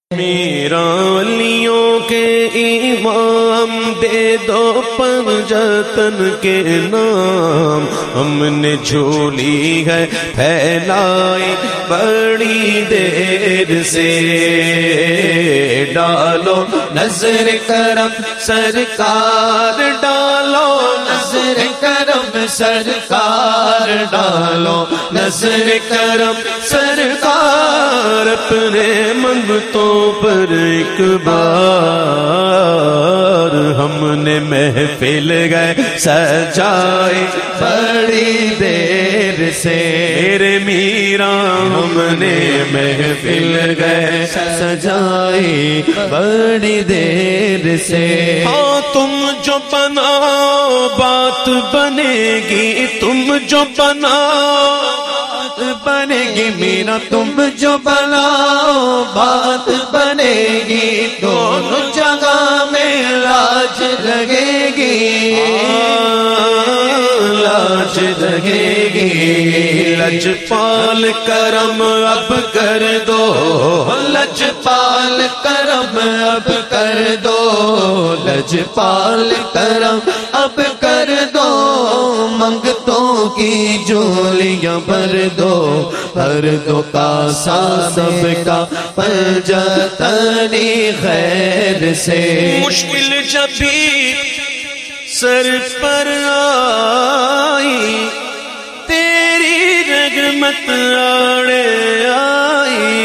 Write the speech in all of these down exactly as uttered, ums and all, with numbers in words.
میرا ولیوں کے امام دے دو پنجتن کے نام، ہم نے جھولی ہے پھیلائی بڑی دیر سے، ڈالو نظر کرم سرکار، ڈالو نظر کرم سرکار، ڈالو نظر کرم سرکار، اپنے منگتوں پر ایک بار ہم نے محفل گئے سجائے بڑی دیر سے، میرے میرا ہم نے محفل گئے سجائے بڑی دیر سے، ہاں تم جو بناؤ بات بنے گی، تم جو بناؤ بنے گی، میرا تم جو بناؤ بات بنے گی، دونوں جگہ میں لاج لگے گی، لاج لگے گی، لجپال کرم اب کر دو، لجپال کرم اب کر دو، لجپال کرم اب کر دو، منگتوں کی جھولیاں بھر دو، بھر دو کاسا سب کا پنجتنی خیر سے، مشکل جب بھی سر پر آئی تیری رحمت آڑے آئی،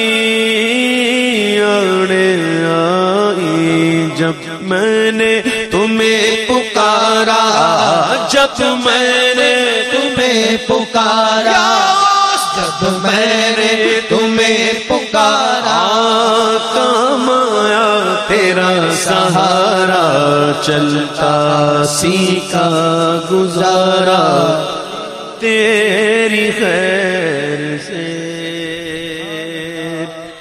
آڑے آئی، جب میں نے تمہیں پکارا، جب میں نے تمہیں پکارا، جب میں نے تمہیں پکارا، کام آیا تیرا سہارا، چلتا سیکھا گزارا تیری خیر سے۔